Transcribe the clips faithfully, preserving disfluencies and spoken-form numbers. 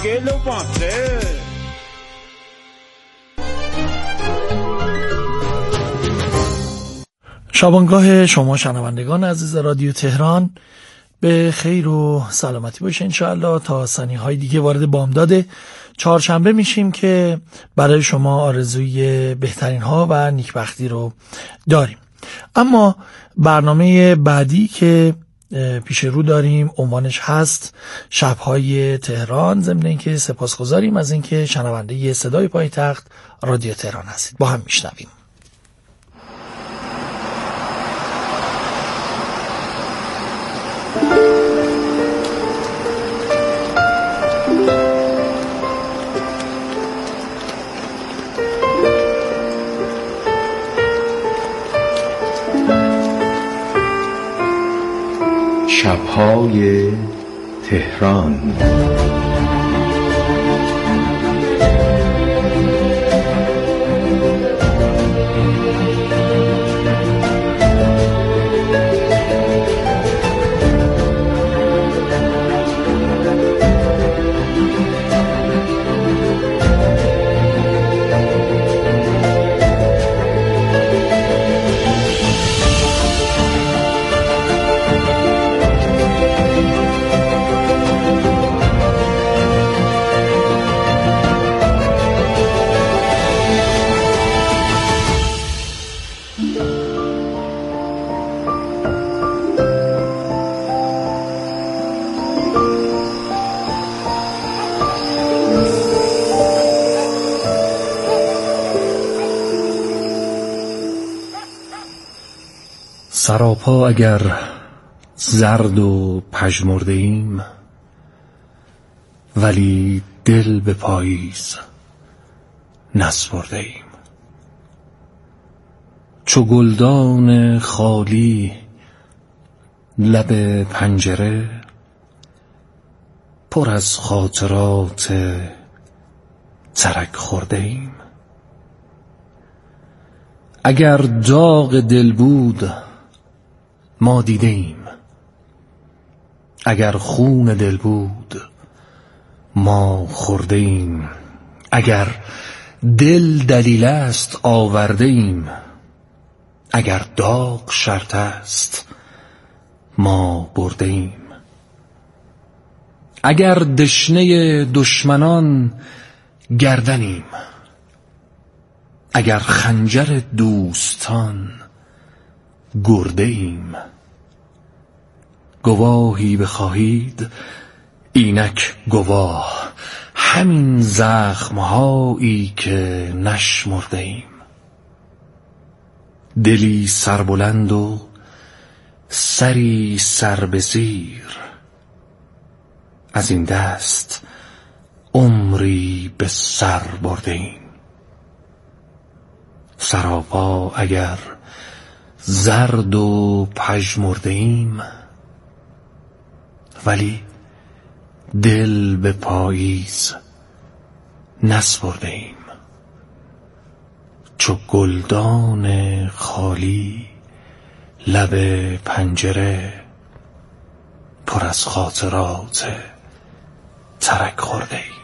گل و باتره. شبانگاه شما شنوندگان عزیز رادیو تهران به خیر و سلامتی باشه انشاءالله. تا ثانیه‌های دیگه وارد بامداد چهارشنبه میشیم که برای شما آرزوی بهترین ها و نیکبختی رو داریم. اما برنامه بعدی که پیش رو داریم عنوانش هست شب‌های تهران. ضمن اینکه سپاسگزاریم از اینکه شنونده صدای پایتخت رادیو تهران هستید. با هم میشنویم. شب‌های تهران. سراپا اگر زرد و پژمرده ایم، ولی دل به پاییز نسپرده ایم. چو گلدان خالی لب پنجره، پر از خاطرات ترک خورده ایم. اگر داغ دل بود ما دیده ایم، اگر خون دل بود ما خورده ایم. اگر دل دلیل است آورده ایم، اگر داغ شرط است ما برده ایم. اگر دشنه دشمنان گردنیم، اگر خنجر دوستان گرده ایم. گواهی بخواهید اینک گواه، همین زخمهایی که نشمرده ایم. دلی سربلند و سری سر به زیر، از این دست عمری به سر برده ایم. سراپا اگر زرد و پژمرده ایم، ولی دل به پاییز نسپرده ایم. چو گلدان خالی لب پنجره، پر از خاطرات ترک خورده ایم.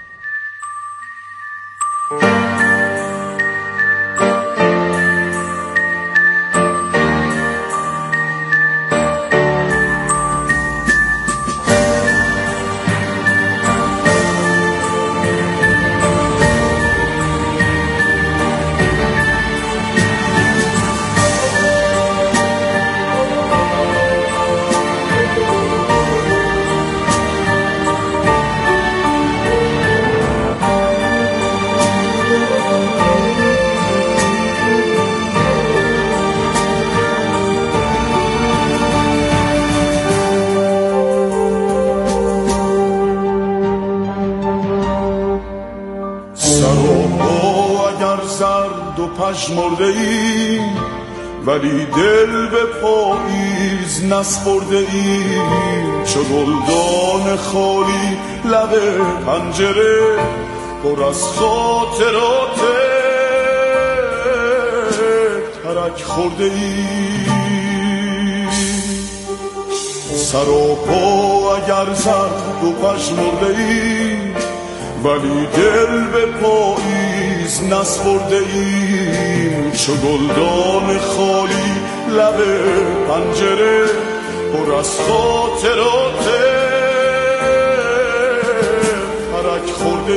پژمرده ایم، ولی دل به پاییز نسپرده ایم. چو گلدان خالی لب پنجره، پر از خاطرات ترک خورده ایم. سر و پا اگر زرد و پژمرده ایم، ولی دل به پاییز نسپرده ایم، چو گلدان خالی لب پنجره پر از خاطرات ترک خورده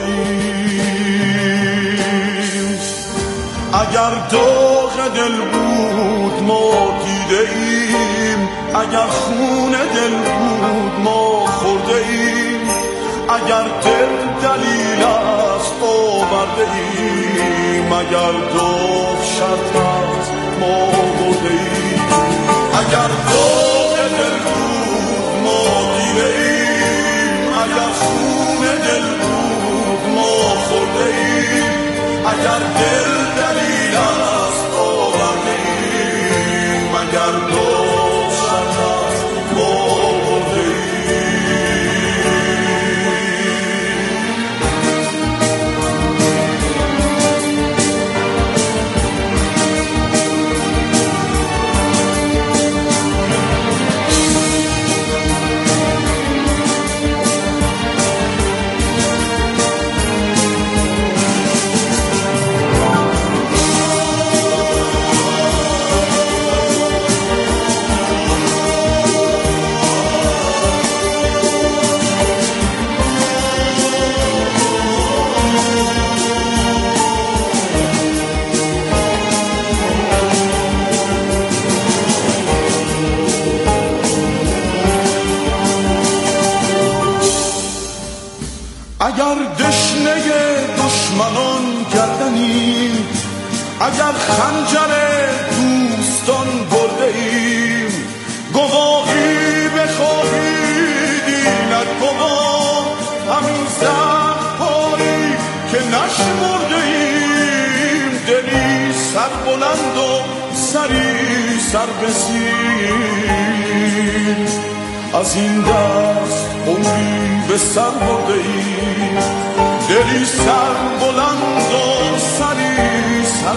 ایم. اگر داغ دل بود ما دیده ایم، اگر خون دل بود ما خورده ایم، اگر دل دلیل است آورده ایم، اگر داغ شرط است ما برده ایم. اگر داغ دل بود ما دیده ایم، اگر خون دل بود ما خورده ایم، اگر دل دلیل است آورده ایم، اگر داغ شرط است ما برده ایم. اگر دشنه دشمنان کردنیم، اگر خنجر دوستان برده ایم، گواهی بخواهید اینک گواه همین زخم‌هایی که نشمرده ایم، دلی سر بلند و سری سر بسیر، از این دست عمری به سر برده ایم، دلی سر بلند و سری سر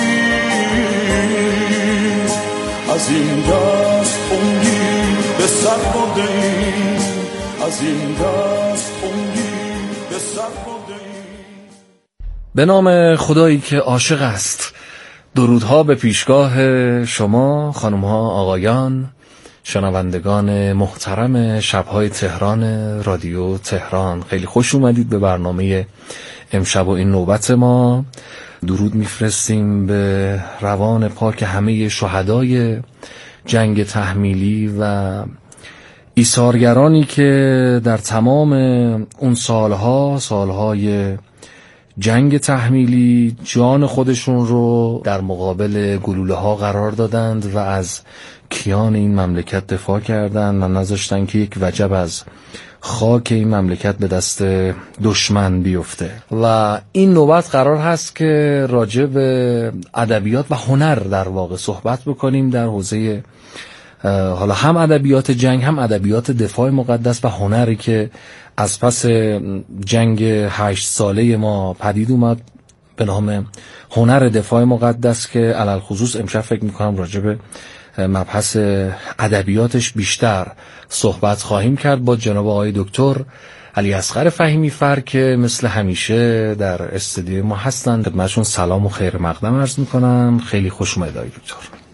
بسیر، از این دست عمری به سر برده ایم، از این دست عمری به سر برده ایم. به نام خدایی که عاشق است. درودها به پیشگاه شما خانم‌ها، آقایان، شنوندگان محترم شب‌های تهران رادیو تهران. خیلی خوش اومدید به برنامه امشب و این نوبت ما. درود میفرستیم به روان پاک همه شهدای جنگ تحمیلی و ایثارگرانی که در تمام اون سالها سالهای جنگ تحمیلی جان خودشون رو در مقابل گلوله ها قرار دادند و از کیان این مملکت دفاع کردند و نذاشتن که یک وجب از خاک این مملکت به دست دشمن بیفته. و این نوبت قرار هست که راجع به ادبیات و هنر در واقع صحبت بکنیم در حوزه حالا هم ادبیات جنگ، هم ادبیات دفاع مقدس و هنری که از پس جنگ هشت ساله ما پدید اومد به نام هنر دفاع مقدس، که علل خصوص امشب فکر میکنم راجع به مبحث ادبیاتش بیشتر صحبت خواهیم کرد با جناب آقای دکتر علیاصغر فهیمی فر که مثل همیشه در استودیو ما هستند. خدمتشون سلام و خیر مقدم عرض میکنم. خیلی خوش اومدید آقای دکتر.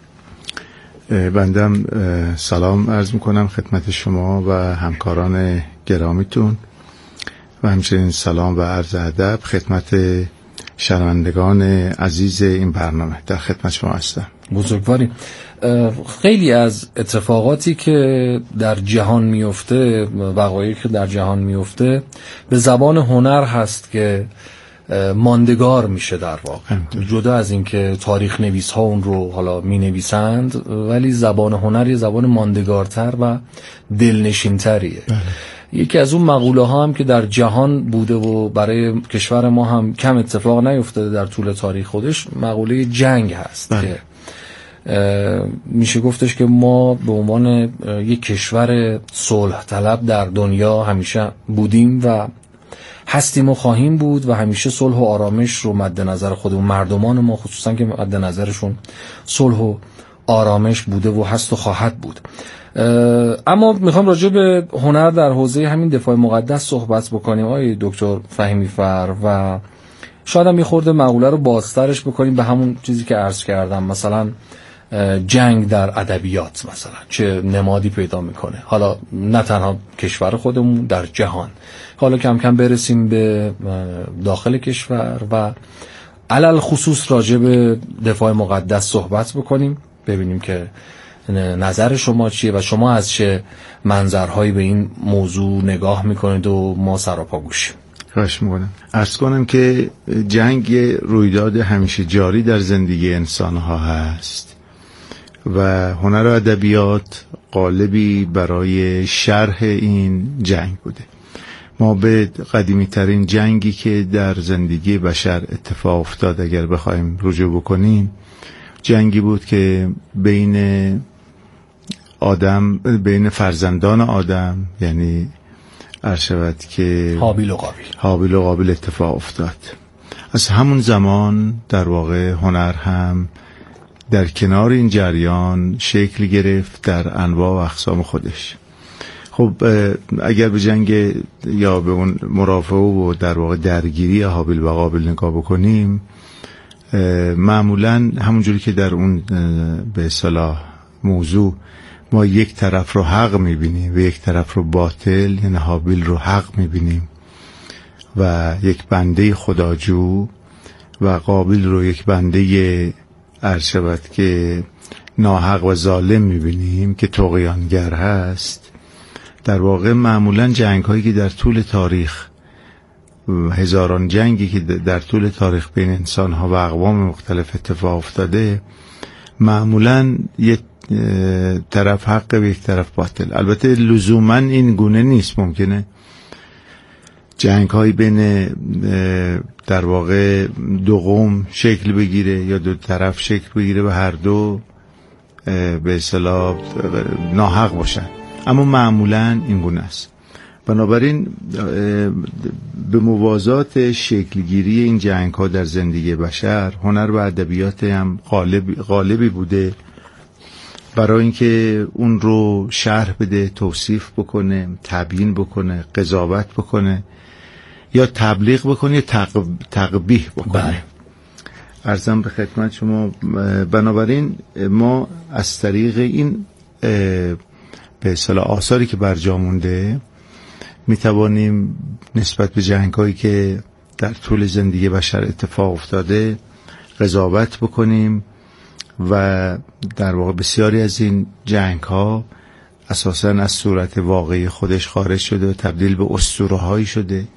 بندم سلام عرض میکنم خدمت شما و همکاران گرامیتون و همچنین سلام و عرض ادب خدمت شنوندگان عزیز این برنامه. در خدمت شما هستم. بزرگواری. خیلی از اتفاقاتی که در جهان میفته، وقایعی که در جهان میفته به زبان هنر هست که ماندگار میشه در واقع، جدا از اینکه تاریخ نویس ها اون رو حالا می نویسند، ولی زبان هنر یه زبان ماندگارتر و دلنشینتریه. بله. یکی از اون مقوله ها هم که در جهان بوده و برای کشور ما هم کم اتفاق نیفتاده در طول تاریخ خودش، مقوله جنگ هست. بله. که میشه گفتش که ما به عنوان یک کشور صلح طلب در دنیا همیشه بودیم و هستیم و خواهیم بود و همیشه صلح و آرامش رو مد نظر خودمون، مردمان ما خصوصا که مد نظرشون صلح و آرامش بوده و هست و خواهد بود. اما میخوام راجع به هنر در حوزه همین دفاع مقدس صحبت بکنیم آقای دکتر فهیمی فر و شاید هم یه خورده مقوله رو بازترش بکنیم به همون چیزی که عرض کردم، مثلا جنگ در ادبیات مثلا چه نمادی پیدا میکنه، حالا نه تنها کشور خودمون، در جهان. حالا کم کم برسیم به داخل کشور و علل خصوص راجع به دفاع مقدس صحبت بکنیم، ببینیم که نظر شما چیه و شما از چه منظرهایی به این موضوع نگاه میکنید و ما سراپا گوشیم. خواهش میکنم. عرض کنم که جنگ رویداد همیشه جاری در زندگی انسان ها هست و هنر و ادبیات قالبی برای شرح این جنگ بوده. ما به قدیمی ترین جنگی که در زندگی بشر اتفاق افتاد اگر بخوایم رجوع بکنیم، جنگی بود که بین آدم بین فرزندان آدم، یعنی عرض شود که هابیل و قابیل هابیل و قابیل اتفاق افتاد. از همون زمان در واقع هنر هم در کنار این جریان شکل گرفت در انواع و اقسام خودش. خب اگر به جنگ یا به اون مرافعه و در واقع درگیری هابیل و قابیل نگاه بکنیم، معمولا همونجوری که در اون به اصطلاح موضوع ما یک طرف رو حق میبینیم و یک طرف رو باطل، یعنی هابیل رو حق میبینیم و یک بنده خداجو و قابیل رو یک بنده عرض شود که ناحق و ظالم میبینیم که طغیانگر هست. در واقع معمولا جنگ هایی که در طول تاریخ، هزاران جنگی که در طول تاریخ بین انسان ها و اقوام مختلف اتفاق افتاده، معمولا یک طرف حق و یک طرف باطل. البته لزوما این گونه نیست، ممکنه جنگ های بین در واقع دو قوم شکل بگیره یا دو طرف شکل بگیره و هر دو به اصطلاح ناحق باشن، اما معمولا این گونه است. بنابراین به موازات شکلگیری این جنگ ها در زندگی بشر، هنر و ادبیات هم غالب غالبی بوده برای اینکه اون رو شرح بده، توصیف بکنه، تبیین بکنه، قضاوت بکنه یا تبلیغ بکنه یا تق... تقبیح بکنه. بله. عرضم به خدمت شما، بنابراین ما از طریق این به اصطلاح آثاری که برجا مونده می توانیم نسبت به جنگ‌هایی که در طول زندگی بشر اتفاق افتاده قضاوت بکنیم و در واقع بسیاری از این جنگ‌ها اساساً از صورت واقعی خودش خارج شده و تبدیل به اسطوره‌هایی شده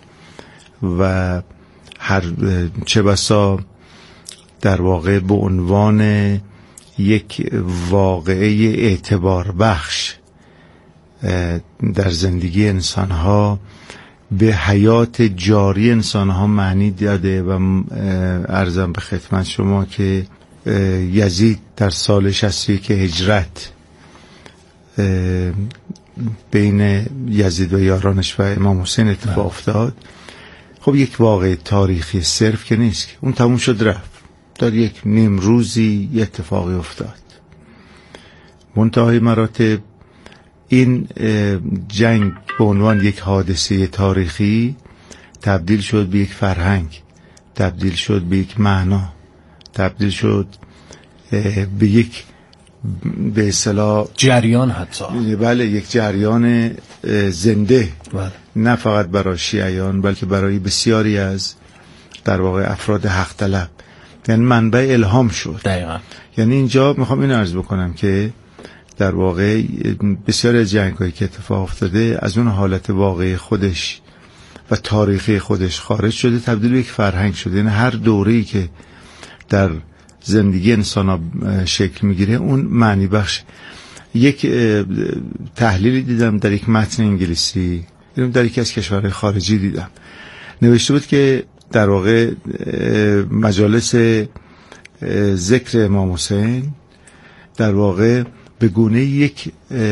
و هر چه بسا در واقع به عنوان یک واقعه اعتبار بخش در زندگی انسان‌ها به حیات جاری انسان‌ها معنی داده و عرضم به خدمت شما که یزید در سال شصت و یک هجرت بین یزید و یارانش و امام حسین اتفاق افتاد. خب یک واقع تاریخی صرف که نیست، اون تموم شد رفت، در یک نیم روزی یه اتفاقی افتاد. منتهای مراتب این جنگ به عنوان یک حادثه تاریخی تبدیل شد به یک فرهنگ، تبدیل شد به یک معنا، تبدیل شد به یک به اصطلاح جریان، حتی بله یک جریان زنده، بله. نه فقط برای شیعیان بلکه برای بسیاری از در واقع افراد حق طلب، یعنی منبع الهام شد. دقیقاً. یعنی اینجا میخوام اینو عرض بکنم که در واقع بسیاری از جنگ‌هایی که اتفاق افتاده از اون حالت واقعی خودش و تاریخی خودش خارج شده، تبدیل به یک فرهنگ شده. یعنی هر دوره‌ای که در زندگی انسان‌ها شکل میگیره اون معنی بخش. یک تحلیلی دیدم در یک متن انگلیسی، در یکی از کشورهای خارجی دیدم، نوشته بود که در واقع مجالس ذکر امام حسین در واقع به گونه یک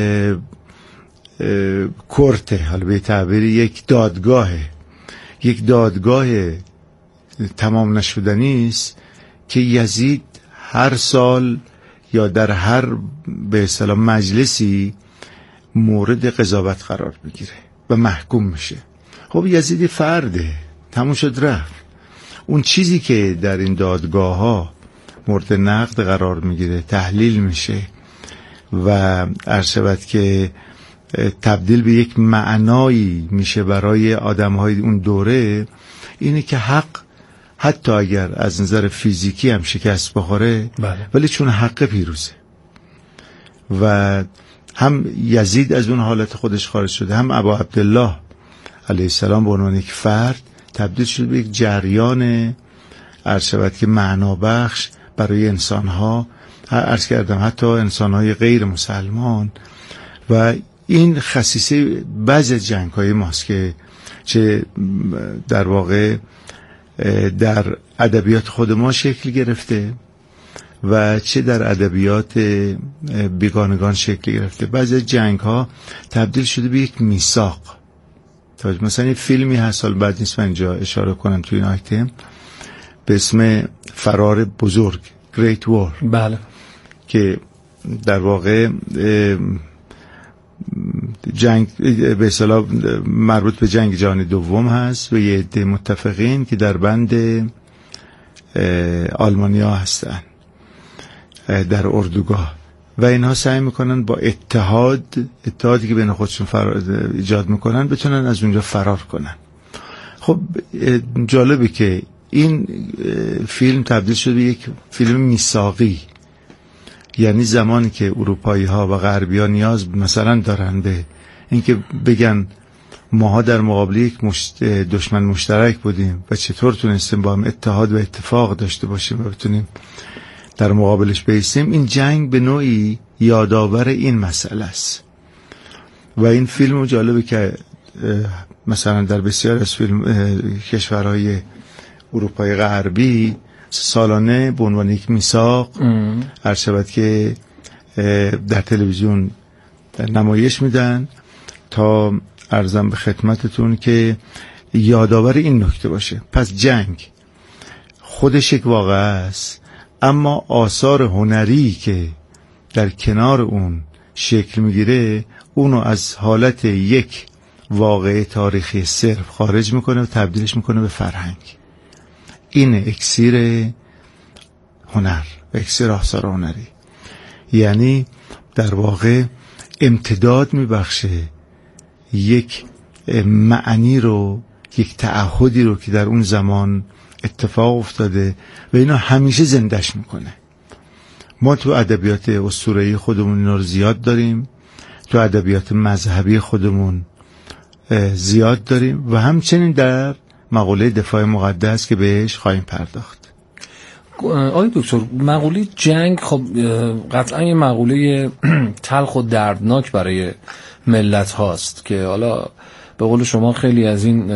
کورته، حالا به تعبیر یک دادگاه، یک دادگاه تمام نشدنی است که یزید هر سال یا در هر به اصطلاح مجلسی مورد قضاوت قرار بگیره و محکوم میشه. خب یزید فرده، تموم شد رفت. اون چیزی که در این دادگاه ها مورد نقد قرار میگیره، تحلیل میشه و عرض شود که تبدیل به یک معنایی میشه برای آدم‌های اون دوره، اینه که حق حتی اگر از نظر فیزیکی هم شکست بخوره، بله. ولی چون حق پیروزه و هم یزید از اون حالت خودش خارج شده، هم ابا عبدالله علیه السلام به عنوان یک فرد تبدیل شده به یک جریان عرض شود که معنابخش برای انسان‌ها، عرض کردم حتی انسان‌های غیر مسلمان. و این خصیصه بعضی جنگ‌های ماست که چه در واقع در ادبیات خود ما شکل گرفته و چه در ادبیات بیگانگان شکل گرفته. بعضی جنگ‌ها تبدیل شده به یک میثاق. مثلا این فیلمی هست، سال بعد نیست من اینجا اشاره کنم توی این آیتم، به اسم فرار بزرگ، Great War. بله. که در واقع جنگ به اصطلاح مربوط به جنگ جهانی دوم هست و یه عده متفقین که در بند آلمانیا هستن در اردوگاه و اینها سعی میکنن با اتحاد اتحادی که بین خودشون ایجاد میکنن بتونن از اونجا فرار کنن. خب جالبه که این فیلم تبدیل شده به یک فیلم میثاقی، یعنی زمانی که اروپایی ها و غربی ها نیاز مثلا دارن به اینکه بگن ماها در مقابل یک مشت... دشمن مشترک بودیم و چطور تونستیم با هم اتحاد و اتفاق داشته باشیم و بتونیم در مقابلش بایستیم، این جنگ به نوعی یادآور این مسئله است. و این فیلم جالبه که مثلا در بسیار از فیلم کشورهای اروپای غربی سالانه به عنوان یک میثاق عرض شود که در تلویزیون نمایش میدن تا عرضم به خدمتتون که یادآور این نکته باشه. پس جنگ خودش یک واقعه است، اما آثار هنری که در کنار اون شکل میگیره اونو از حالت یک واقعه تاریخی صرف خارج میکنه و تبدیلش میکنه به فرهنگ. این اکسیر هنر و اکسیر آثار هنری، یعنی در واقع امتداد میبخشه یک معنی رو، یک تعهدی رو که در اون زمان اتفاق افتاده و اینا همیشه زندش میکنه. ما تو ادبیات اسطوره‌ای خودمون اینا رو زیاد داریم، تو ادبیات مذهبی خودمون زیاد داریم و همچنین در مقوله دفاع مقدس که بهش خواهیم پرداخت. آقای دکتر، مقوله جنگ خب قطعا یه مقوله تلخ و دردناک برای ملت هاست که حالا به قول شما خیلی از این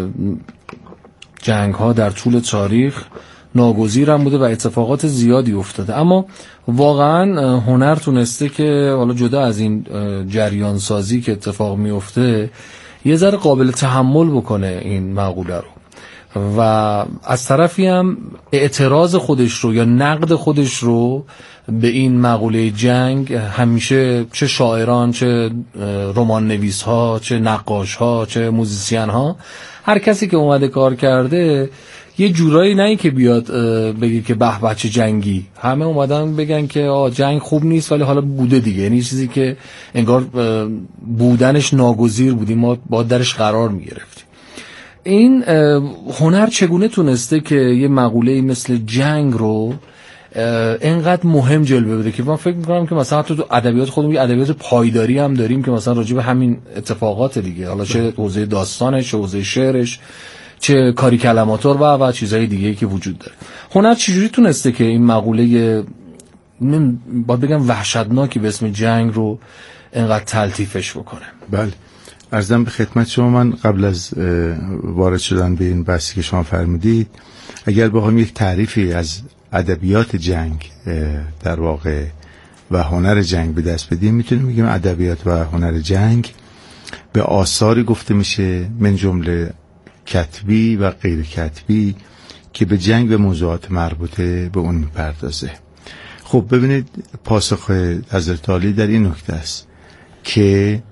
جنگ ها در طول تاریخ ناگزیر هم بوده و اتفاقات زیادی افتاده، اما واقعا هنر تونسته که حالا جدا از این جریان سازی که اتفاق میفته یه ذره قابل تحمل بکنه این مقوله رو و از طرفی هم اعتراض خودش رو یا نقد خودش رو به این مقوله جنگ همیشه چه شاعران، چه رمان نویس ها، چه نقاش ها، چه موزیسین ها، هر کسی که اومده کار کرده یه جورایی نه که بیاد بگه که به بچه جنگی، همه اومدن بگن که آه جنگ خوب نیست ولی حالا بوده دیگه، یعنی چیزی که انگار بودنش ناگزیر بودیم ما با درش قرار میگرفتیم. این هنر چگونه تونسته که یه مقوله مثل جنگ رو اینقدر مهم جلوه بده که من فکر میکنم که مثلا تو ادبیات خودمون یه ادبیات پایداری هم داریم که مثلا راجع به همین اتفاقات دیگه، حالا چه حوزه داستانش، چه حوزه شعرش، چه کاری کلماتور و و چیزهای دیگه که وجود داره. هنر چجوری تونسته که این مقوله من باید بگم وحشتناکی به اسم جنگ رو اینقدر تلطیفش بکنه؟ بله، عرضم به خدمت شما، من قبل از وارد شدن به این بحثی که شما فرمودید اگر بخوایم یک تعریفی از ادبیات جنگ در واقع و هنر جنگ به دست بدیم، میتونیم بگیم ادبیات و هنر جنگ به آثاری گفته میشه من جمله کتبی و غیر کتبی که به جنگ و موضوعات مربوطه به اون میپردازه. خب ببینید، پاسخ حضرت عالی در این نکته است که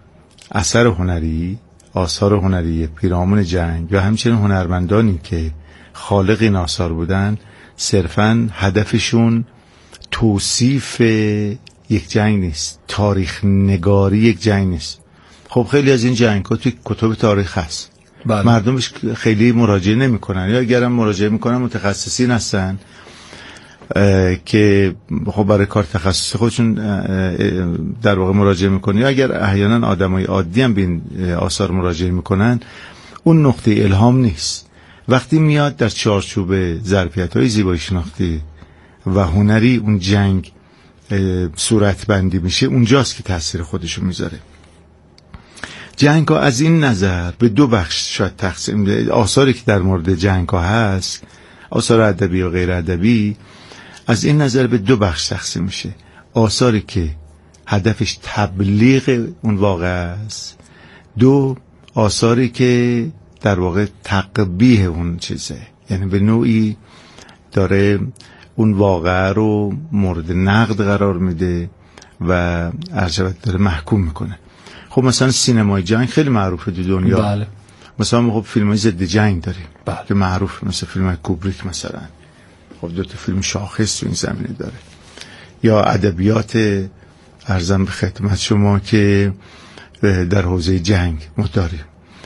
اثر هنری، آثار هنری پیرامون جنگ و همچنین هنرمندانی که خالق این آثار بودن صرفاً هدفشون توصیف یک جنگ نیست، تاریخ نگاری یک جنگ نیست. خب خیلی از این جنگ ها توی کتب تاریخ هست، بله. مردمش خیلی مراجعه نمی کنن یا اگرم مراجعه میکنن متخصصین هستن که خب برای کار تخصصی خودشون در واقع مراجعه میکنن، یا اگر احیانا آدمای عادی هم به این آثار مراجعه میکنن اون نقطه الهام نیست. وقتی میاد در چارچوب ظرفیت‌های زیبایی شناختی و هنری اون جنگ صورت بندی میشه، اونجاست که تاثیر خودشو میذاره. جنگ ها از این نظر به دو بخش شاید تقسیم، آثاری که در مورد جنگ ها هست، آثار ادبی و غیر ادبی، از این نظر به دو بخش تقسیم میشه. آثاری که هدفش تبلیغ اون واقعه است، دو آثاری که در واقع تقبیح اون چیزه، یعنی به نوعی داره اون واقعه رو مورد نقد قرار میده و ارجبت داره محکوم میکنه. خب مثلا سینمای جنگ خیلی معروفه تو دنیا، بله. مثلا خب فیلم های ضد جنگ داریم، بله. که معروف، مثل فیلم های کوبریک مثلا، خب دو تا فیلم شاخص تو این زمینه داره. یا ادبیات ارزم به خدمت شما که در حوزه جنگ ما داریم،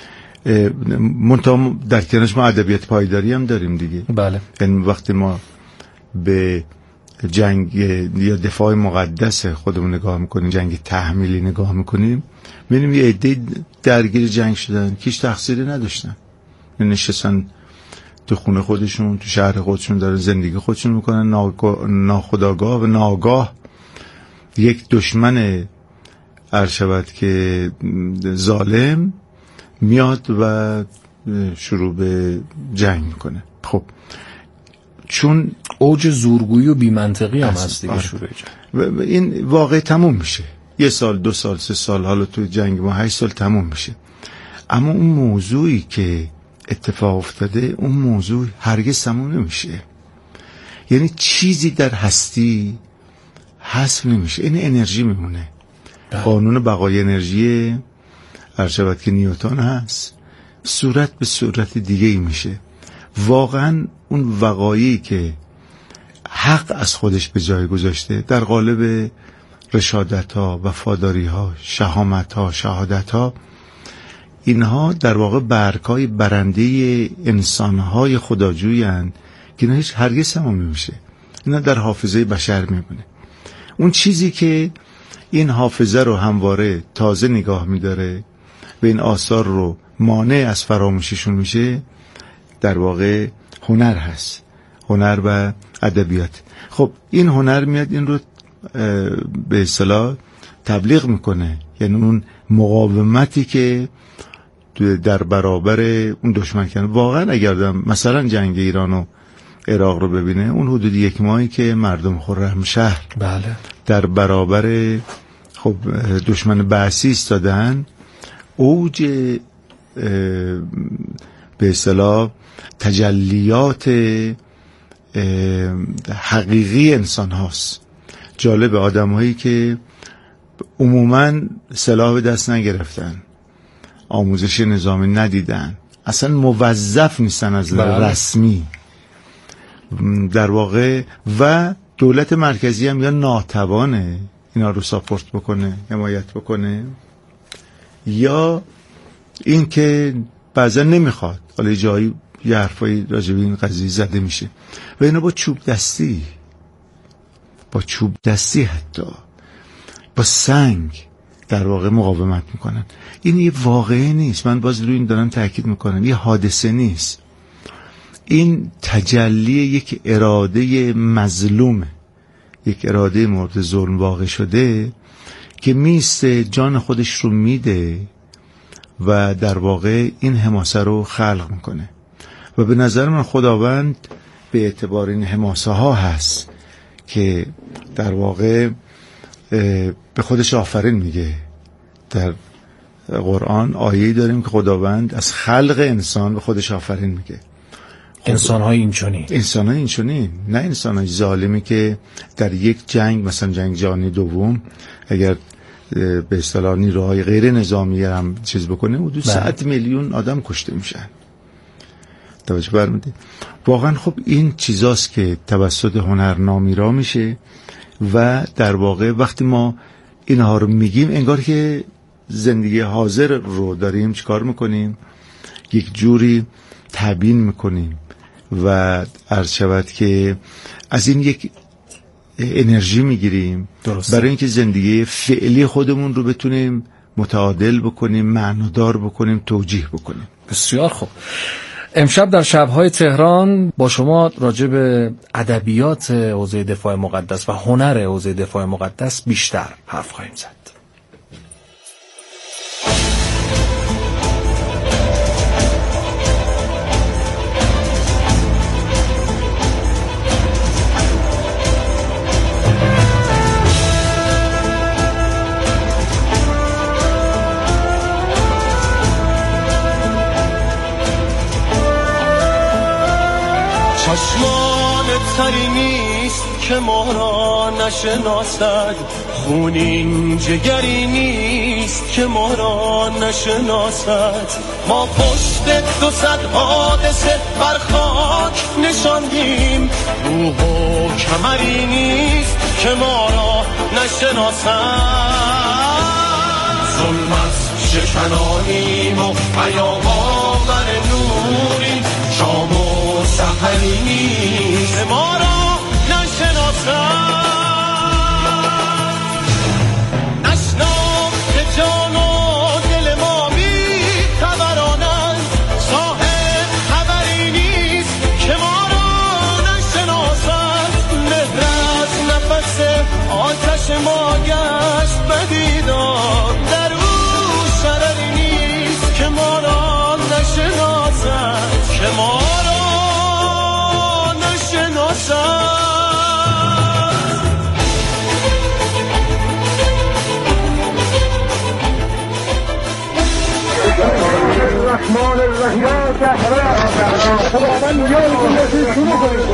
منتها در کنارش ما ادبیات پایداری هم داریم دیگه، بله. یعنی وقتی ما به جنگ یا دفاع مقدس خودمون نگاه میکنیم، جنگ تحمیلی نگاه میکنیم، میبینیم یه عده درگیر جنگ شدن که هیچ تقصیری نداشتن، نشستن تو خونه خودشون، تو شهر خودشون دارن زندگی خودشون میکنن، ناخودآگاه و ناآگاه یک دشمن ارشبت که ظالم میاد و شروع به جنگ میکنه. خب چون اوج زورگویی و بی‌منطقی هم هست دیگه، شروع جنگ این واقع تموم میشه، یه سال دو سال سه سال، حالا تو جنگ ما هشت سال تموم میشه. اما اون موضوعی که اتفاق افتاده، اون موضوع هرگز تموم نمیشه. یعنی چیزی در هستی حذف نمیشه، این انرژی میمونه. ده. قانون بقای انرژی ارشبت که نیوتن هست، صورت به صورت دیگه ای میشه. واقعا اون وقایعی که حق از خودش به جای گذاشته در قالب رشادت ها، وفاداری ها، شهامت ها، شهادت ها، اینها در واقع برگ‌های برنده انسان های خداجویی هستند که اینا هیچ هرگز تمام نمیشه. اینا در حافظه بشر میمونه. اون چیزی که این حافظه رو همواره تازه نگاه میداره و این آثار رو مانع از فراموشیشون میشه، در واقع هنر هست، هنر و ادبیات. خب این هنر میاد این رو به اصطلاح تبلیغ میکنه، یعنی اون مقاومتی که در برابر اون دشمن کنه. واقعا اگر مثلا جنگ ایران و عراق رو ببینه، اون حدود یک ماهی که مردم خرمشهر بله. در برابر خب دشمن بعثی ایستادن، اوج به اصطلاح تجلیات حقیقی انسان هاست. جالب، آدم هایی که عموماً سلاح به دست نگرفتن، آموزش نظامی ندیدن، اصلا موظف نیستن از نظر رسمی در واقع، و دولت مرکزی هم یا ناتوانه اینا رو ساپورت بکنه، حمایت بکنه، یا این که بعضا نمیخواد. حالا جایی یه حرفایی راجع به این قضیه زده میشه و اینا با چوب دستی، با چوب دستی حتی با سنگ در واقع مقاومت میکنن. این یه واقعه نیست، من باز روی این دارم تاکید میکنم، یه حادثه نیست، این تجلی یک اراده مظلومه، یک اراده مورد ظلم واقع شده که میسته جان خودش رو میده و در واقع این حماسه رو خلق میکنه. و به نظر من خداوند به اعتبار این حماسه ها هست که در واقع به خودش آفرین میگه. در قرآن آیه‌ای داریم که خداوند از خلق انسان به خودش آفرین میگه. انسان‌های اینچنین، انسان‌های اینچنین، نه انسان‌های ظالمی که در یک جنگ، مثلا جنگ جهانی دوم، اگر به اصطلاح نیروهای غیر نظامی هم چیز بکنه حدود صد میلیون آدم کشته میشن. توجه فرمودید؟ واقعا خب این چیزاست که توسط هنرنامی را میشه و در واقع وقتی ما اینها رو میگیم انگار که زندگی حاضر رو داریم چیکار میکنیم؟ یک جوری تبیین میکنیم و عرض شود که از این یک انرژی میگیریم برای اینکه زندگی فعلی خودمون رو بتونیم متعادل بکنیم، معنادار بکنیم، توجیه بکنیم. بسیار خوب. امشب در شب‌های تهران با شما راجع به ادبیات حوزه دفاع مقدس و هنر حوزه دفاع مقدس بیشتر حرف خواهیم زد. چشمان تری نیست که ما را نشناسد، خونین جگری نیست که ما را نشناسد. ما پشت دو صد حادثه بر خاک نشاندیم، روح و کمری نیست که ما را نشناسد. ظلم از شکنانیم و پیام آور نوریم، شام و سحری نیست ما را نشناسد. نشناخت جان و دل ما می خبرانند، صاحب خبری نیست که ما را نشناسد. مهر از نفس آتش ما گشت بدیدار، در او شرری نیست که ما را نشناسد، که ما الرحمن الرحیم خداوند یادتون باشه شروع کنید.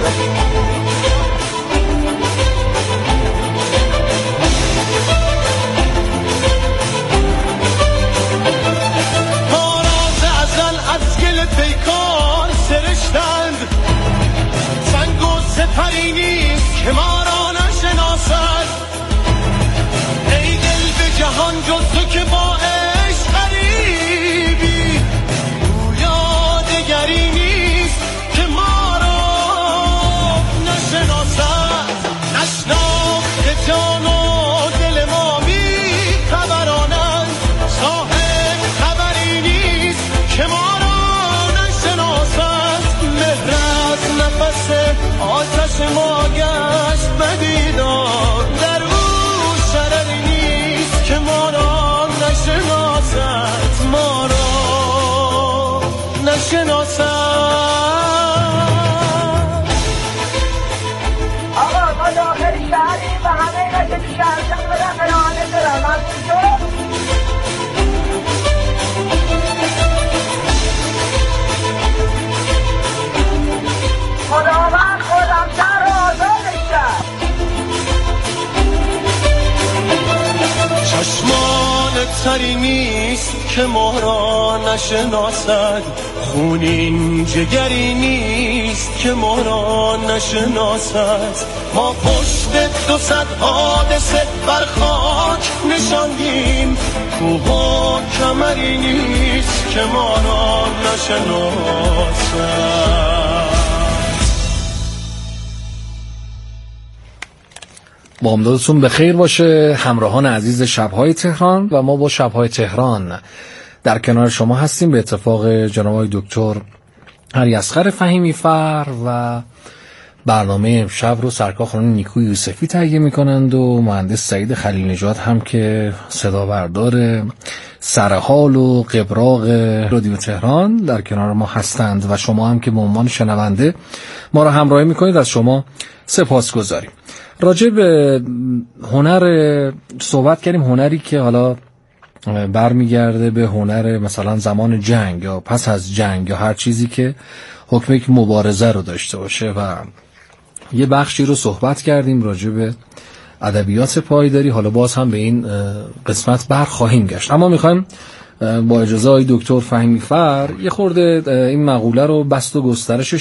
ما را ز ازل از گل پیکار سرشتند، سنگ و سپری نیست که ما را نشناسد. ای دل به جهان جز تو که با عشق غریبی، گویا دگری نیست که ما را نشناسد. نشناخت جان و دل ما می خبرانند، صاحب خبری نیست که ما را نشناسد. مهر از نفس آتش ما گشت بدیدار، در او شرری نیست که ما را نشناسد، ما را نشناسد. آقا ما داخل شهریم و همه اینا که تو شهرشن بدن قرآنه دارم ممنون شد. خداوند خودم شهر رو آزادش کرد. چشمان تری نیست که ما را نشناسد، خونین جگری نیست که ما را نشناسد. ما پشت دو صد حادثه بر خاک نشاندیم، کوه و کمری نیست که ما را نشناسد. بامدادتون به خیر باشه همراهان عزیز شب‌های تهران. و ما با شب‌های تهران در کنار شما هستیم به اتفاق جناب آقای دکتر اریاصغر فهیمی فر و برنامه امشب رو سرکار خانم نیکو یوسفی تهیه میکنند و مهندس سعید خلیل نژاد هم که صدا بردار سرحال و قبراق رادیو تهران در کنار ما هستند و شما هم که به عنوان شنونده ما رو همراهی میکنید از شما سپاسگزاریم. راجع به هنر صحبت کردیم، هنری که حالا برمیگرده به هنر مثلا زمان جنگ یا پس از جنگ یا هر چیزی که حکم یک مبارزه رو داشته باشه و یه بخشی رو صحبت کردیم راجع به ادبیات پایداری. حالا باز هم به این قسمت بر خواهیم گشت، اما میخوایم با اجازه های دکتر فهیمی فر یه خورده این مقوله رو بست و گسترشش